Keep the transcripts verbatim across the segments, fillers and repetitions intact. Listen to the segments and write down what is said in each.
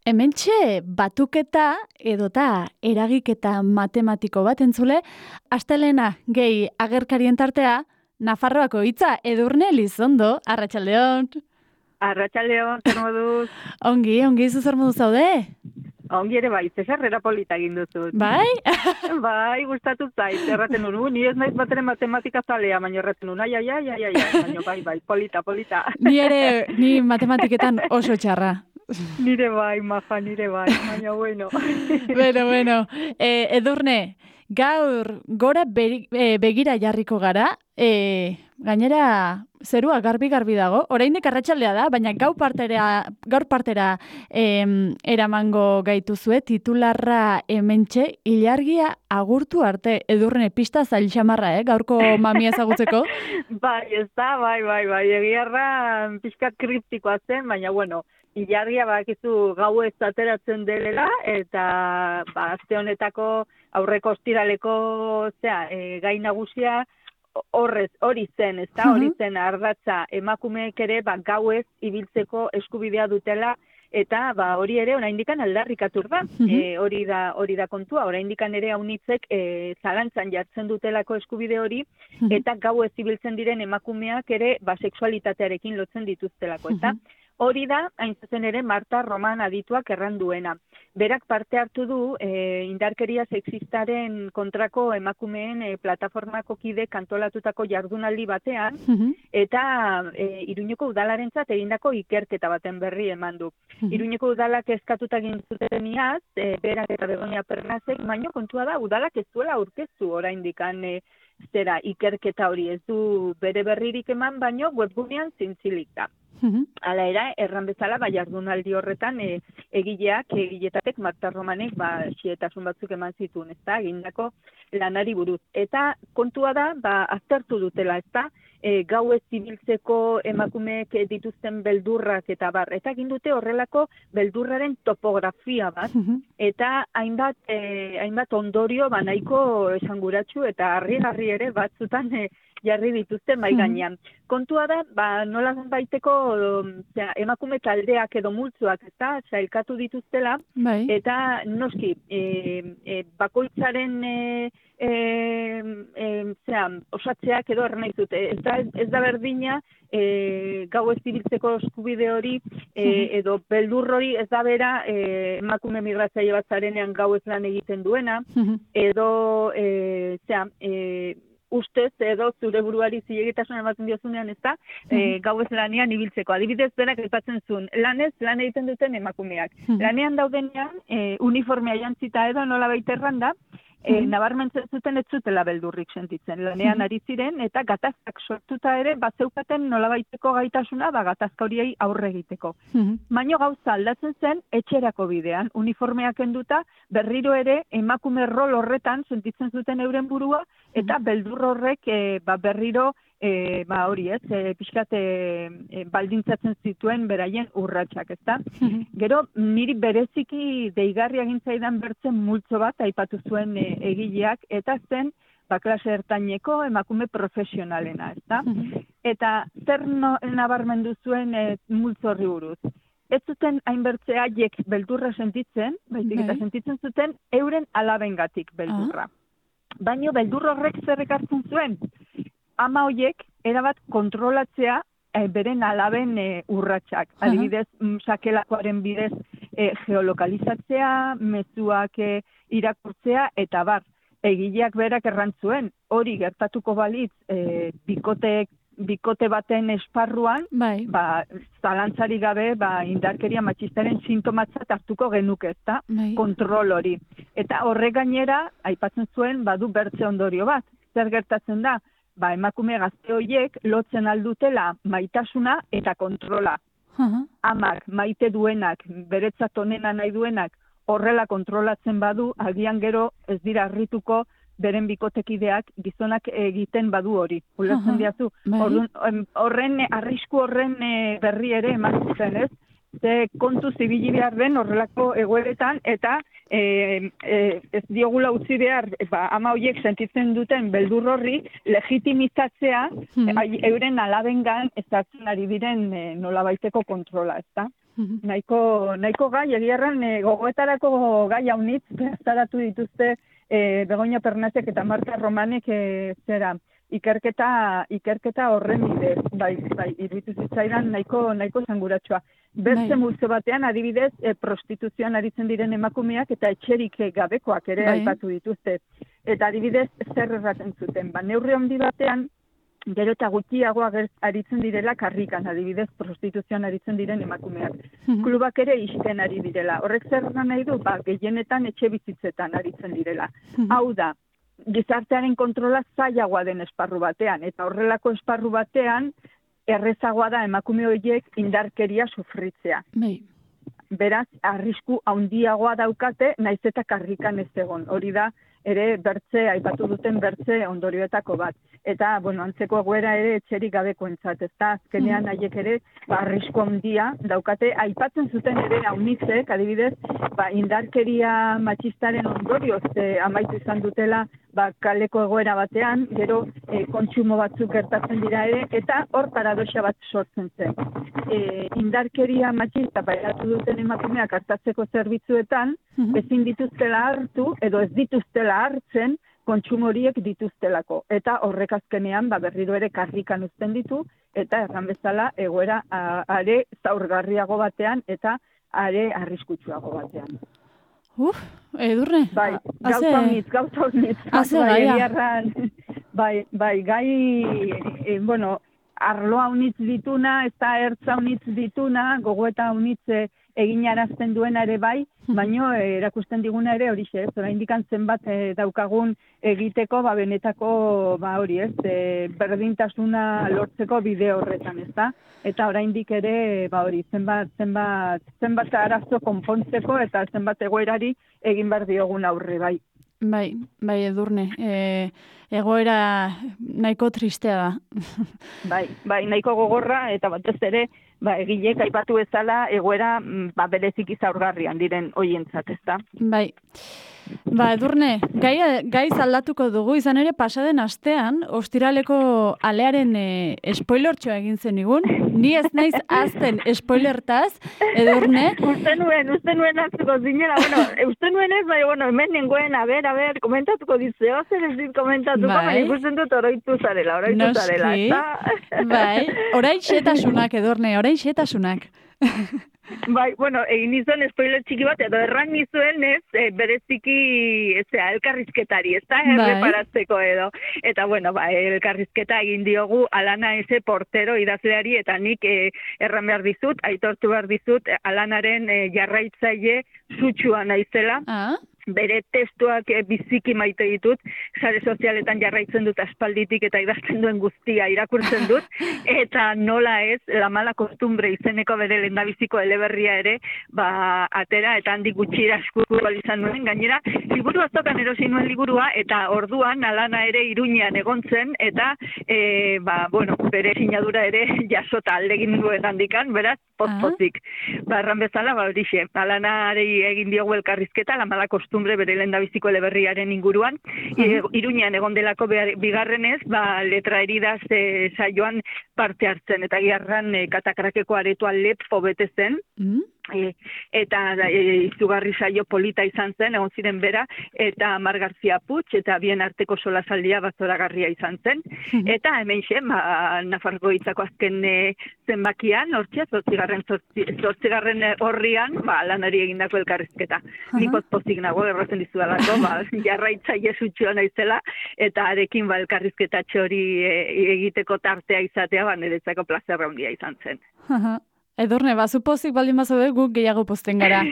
Hementxe batuketa edota eragiketa matematiko bat entzule, astelena gehi agerkarien tartea, Nafarroako hitza Edurne Elizondo, arratsaldeon. Arratsaldeon, zer moduz? Ongi, ongi, zu zer moduz zaude? Ongi ere bai, zerrera polita egin duzut. Bai? Bai, gustatu zait, erraten nuen, ni ez naiz bateren matematika zalea, baina erraten nuen, ai, ai, ai, ai, ai, baina bai, bai, polita, polita. Ni ere, ni matematiketan oso txarra. Nire bai, maja, nire bai, baina bueno. bueno, bueno, eh, Edurne, gaur gora beri, e, begira jarriko gara, e, gainera zerua garbi-garbi dago, oraindik arratsaldea da, baina gau partera, gaur partera em, eramango gaituzue, titularra hementxe, ilargia agurtu arte, Edurne, pista zail xamarra, eh, gaurko mamia ezagutzeko. Bai, ez da, bai, bai, bai, egiarra pixkat kriptikoa zen, baina bueno, ilargia bakizu gau ez ateratzen delela, eta ba, aste honetako aurreko ostiraleko zea, e, gai nagusia horrez, hori zen, ez da, hori zen ardatza emakumeek ere ba, gauez ibiltzeko eskubidea dutela, eta ba, hori ere oraindikan aldarrikatur da, e, hori da hori da kontua, oraindikan ere haunitzek e, zalantzan jartzen dutelako eskubide hori, eta gauez ibiltzen diren emakumeak ere ba, sexualitatearekin lotzen dituztelako, eta hori da, hain zuzen ere, Marta Roman adituak erranduena. Berak parte hartu du e, indarkeria sexistaren kontrako emakumeen e, plataformako kide kantolatutako jardunaldi batean, eta e, Iruñeko udalarentzat egindako ikerketa baten berri eman du. Iruñeko udalak eskatuta egin zuten iaz, e, berak eta Begoña Pernasek, baino kontua da, udalak ez duela aurkeztu oraindikan e, zera ikerketa hori, ez du bere berririk eman, baino webgunean zintzilik da. Hala era, erran bezala, ba, jardunaldi horretan e, egileak, egiletatek, Marta Romanek, ba, xietasun batzuk eman zituen, ez da, egindako lanari buruz. Eta kontua da, ba, aztertu dutela, ez da, e, gau ez zibiltzeko emakumeek dituzten beldurrak eta bar. Eta egin dute horrelako beldurraren topografia bat, eta hainbat, e, hainbat ondorio, ba, nahiko esanguratsu eta harri-harri ere batzutan e, jarri dituzten mai gainean. Kontua da, ba, nola baiteko zera, emakume taldeak edo multzoak, eta sailkatu dituztela, bai. eta noski, e, e, bakoitzaren e, e, e, zera, osatzeak edo erran nahi zute. Ez da, ez da berdina, e, gau ez zibiltzeko eskubide hori, e, edo beldur hori ez da bera e, emakume migratzaile bat zarenean gau ez lan egiten duena, edo, e, zera, e, ustez edo zure buruari zilegitasun ematen diozunean, ez da, e, gauez lanean ibiltzeko. Adibidez, berak aipatzen zuen, lanez lan egiten duten emakumeak. Lanean daudenean, e, uniformea jantzita edo nola baiterran da, e, nabarmentzen zuten ez zutela beldurrik sentitzen. Lanean ari ziren, eta gatazkak sortuta ere, bazeukaten nola baiteko gaitasuna, ba, gatazka horiei aurre egiteko. Baino gauza aldatzen zen, etxerako bidean, uniformeak enduta, berriro ere, emakume rol horretan sentitzen zuten euren burua, eta beldur horrek e, ba, berriro e, ba, hori ez, e, pixkat e, e, baldintzatzen zituen beraien urratsak, ezta? Gero, niri bereziki deigarri agintzaidan bertzen multzo bat aipatu zuen e, egileak, eta zen, ba, klase ertaineko emakume profesionalena, ezta? Eta zer no, nabarmendu zuen e, multzo horri buruz. Ez zuten hainbertze haiek beldurra sentitzen, baizik eta sentitzen zuten euren alabengatik beldurra. Baina beldur horrek zer ekartzen zuen, ama hoiek erabat kontrolatzea e, beren alaben e, urratsak. Adibidez, sakelakoaren bidez e, geolokalizatzea, mezuak e, irakurtzea, eta bar, egileak berak errantzuen, hori gertatuko balitz e, bikoteek bikote baten esparruan, bai. ba, zalantzari gabe, ba, indarkeria matxistaren sintomatzat hartuko genuke, ezta? Bai. Kontrol hori. Eta horre gainera, aipatzen zuen, badu bertze ondorio bat. Zer gertatzen da? Ba, emakume gazte horiek lotzen aldutela maitasuna eta kontrola. Amak, maite duenak, beretzat onena nahi duenak, horrela kontrolatzen badu, agian gero ez dira harrituko beren bikotekideak gizonak egiten badu hori. Ulertzen diazu, horren arrisku horren berri ere eman zen, ez? ze kontu zibili behar den horrelako egoeretan, eta e, e, ez diogula utzi behar, ba, ama horiek sentitzen duten beldur horri, legitimizatzea, Hmm. ai- euren alabengan ezartzen ari diren e, nolabaiteko kontrola, ezta? Mhm. Nahiko, nahiko gai, egiarran e, gogoetarako gai haunitz, plazaratu dituzte e, Begoña Pernasek eta Marta Romanek e, zera, ikerketa, ikerketa horren bidez, bai, bai, iruditu zitzaidan nahiko, nahiko zanguratsua. Beste Bai. multzo batean, adibidez, e, prostituzioan aritzen diren emakumeak eta etxerik e, gabekoak ere Bai. aipatu dituzte. Eta adibidez, zer erraten zuten, ba, neurri handi batean, gero eta gutxiago ager- aritzen direla karrikan, adibidez, prostituzioan aritzen diren emakumeak. Mhm. Klubak ere ixten ari direla. Horrek zer nahi du, ba, gehienetan etxe bizitzetan aritzen direla. Mhm. Hau da, gizartearen kontrola zailagoa den esparru batean, eta horrelako esparru batean, errezagoa da emakume horiek indarkeria sufritzea. Bai. Beraz, arrisku handiagoa daukate, naiz eta karrikan ez egon. Hori da, ere bertze, aipatu duten bertze ondorioetako bat. Eta, bueno, antzeko egoera ere etxerik gabekoentzat, ezta azkenean haiek ere, ba, arrisku handia daukate, aipatzen zuten ere haunitzek, adibidez, ba, indarkeria matxistaren ondorioz e, amaitu izan dutela, ba, kaleko egoera batean, gero e, kontsumo batzuk gertatzen dira ere, eta hor paradoxa bat sortzen zen. E, indarkeria matxista pairatu duten emakumeak hartatzeko zerbitzuetan, Mhm. ezin dituztela hartu, edo ez dituztela hartzen, kontsumo horiek dituztelako. Eta horrek azkenean, ba, berriro ere karrikan uzten ditu, eta erran bezala egoera a, are zaurgarriago batean, eta are arriskutsuago batean. Uf, edurne. Bai, Haze- gauza honitz, gauza honitz. Haze Bai, gaia. egiarran, bai, bai, gai, e, bueno, arloa honitz dituna, ez da ertza honitz dituna, gogoeta honitz e, eginarazten duena ere bai, baino e, erakusten diguna ere horixe, ez, oraindik zenbat e, daukagun egiteko, ba, benetako, ba, hori, ez, e, berdintasuna lortzeko bide horretan, ez da? Eta oraindik ere, ba, hori, zenbat, zenbat, zenbat arazo konpontzeko eta zenbat egoerari egin behar diogun aurre, bai. Bai, bai, edurne. E, egoera nahiko tristea da. Bai, bai, nahiko gogorra eta batez ere, ba, egilek aipatu bezala egoera mm, ba, bereziki zaurgarrian diren hoientzat, ezta? Bai. Ba, edurne, gai, gaiz aldatuko dugu, izan ere pasaden astean, ostiraleko alearen e, spoilertxoa egin zenigun. Ni ez naiz azten spoilertaz, edurne. Uste nuen, uste nuen hartuko zinela, bueno, uste nuen ez, bai, bueno, hemen nengoen, a ber, a ber, komentatuko dizeo, zer ez dit komentatuko, Bai. baina ikusten dut oroitu zarela, oroitu zarela, Noski. ezta? Bai, orain xetasunak, edurne, orain xetasunak. Bai, bueno, egin nizuen spoiler txiki bat, edo erran nizuen ez, e, bereziki, ezea, elkarrizketari, ez da, Bai. erreparatzeko edo. Eta, bueno, ba, elkarrizketa egin diogu Alana eze portero idazleari, eta nik e, erran behar dizut, aitortu behar dizut, Alanaren e, jarraitzaile sutsua naizela. Ah, Bere testuak e, biziki maite ditut, sare sozialetan jarraitzen dut aspalditik eta idazten duen guztia irakurtzen dut, eta nola ez, La mala costumbre izeneko bere lehendabiziko eleberria ere, ba, atera eta handik gutxira eskurtu izan nuen, gainera, liburu azokan erosi nuen liburua, eta orduan Alana ere Iruñean egon zen, eta, e, ba, bueno, bere sinadura ere jasota aldegin duen handikan, beraz, poz-pozik. Ba, erran bezala, ba, horixe, Alanari egin diogu elkarrizketa, La mala costumbre bere lehendabiziko eleberriaren inguruan, uh-huh. Iruñean egon delako behar, bigarrenez, ba, letra heridaz e, saioan parte hartzen, eta giarran e, katakrakeko aretoan lep fobete zen, mm? E, eta e, izugarri saio polita izan zen, egon ziren bera, eta Mar Garzia Puig, eta bien arteko solasaldia bazoragarria izan zen. Eta hemen xe, ba, Nafarroko hitzako azken e, zenbakian, hortxe, zortzigarren, zortzi, zortzigarren horrian, ba, Alanari egindako elkarrizketa. Nik pozpozik nago, errazen dizudalako, ba, jarraitzaile sutsua naizela, eta arekin ba, elkarrizketa txori e, egiteko tartea izatea, ba, niretzako plazerra handia izan zen. Edurne, bazu pozik baldin bazaude guk gehiago pozten gara.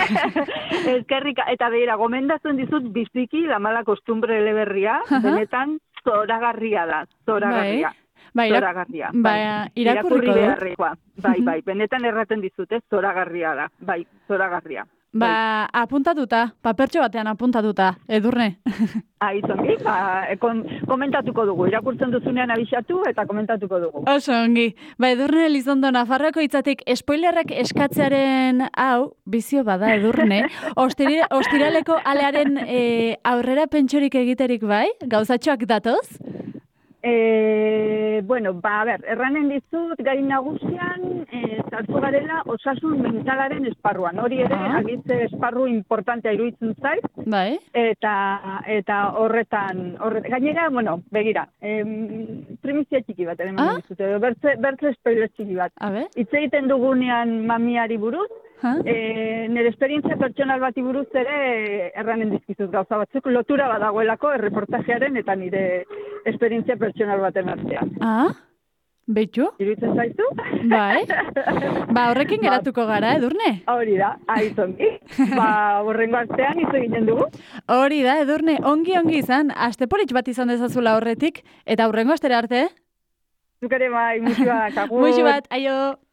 Eskerrik, eta beira, gomendatzen dizut biziki La mala costumbre eleberria, benetan zoragarria da, zoragarria. Bai, irak, zoragarria. Bai, irakurriko dut. Beharrekoa. Bai, bai, benetan erraten dizut, ez, zoragarria da. Bai, zoragarria. Ba, apuntatuta, papertxo batean apuntatuta, Edurne. Aizongi, ba, kom, komentatuko dugu, irakurtzen duzunean abisatu eta komentatuko dugu. Oso ongi. Ba, Edurne Elizondo, Nafarroako hitzatik spoilerrak eskatzearen hau, bizio bada, Edurne, Ostiri, ostiraleko alearen e, aurrera pentsorik egiterik bai, gauzatxoak datoz? E, bueno, ba, a ber, erranen dizut gai nagusian e, sartu garela osasun mentalaren esparruan. Hori ere, Ah. agitze esparru importantea iruditzen zait, Bai. eta eta horretan, horret, gainera, bueno, begira, em, primizia txiki bat, ere Ah? dizut, edo bertze, bertze spoiler txiki bat. A ber? Hitz egiten dugunean mamiari buruz, Ha? E, nire esperientzia pertsonal bati buruz ere erranen dizkizut gauza batzuk, lotura badagoelako erreportajearen eta nire esperientzia pertsonal baten artean. Ah? Beitu? Iruditzen zaizu? Bai. Ba, horrekin Ba. geratuko gara, Edurne? Hori da, aizongi. Ba, horrengo artean hitz egiten dugu. Hori da, Edurne, ongi ongi izan, asteporitx bat izan dezazula horretik, eta hurrengo astera arte, Zuk ere bai, musuak, agur. muixu bat, aio!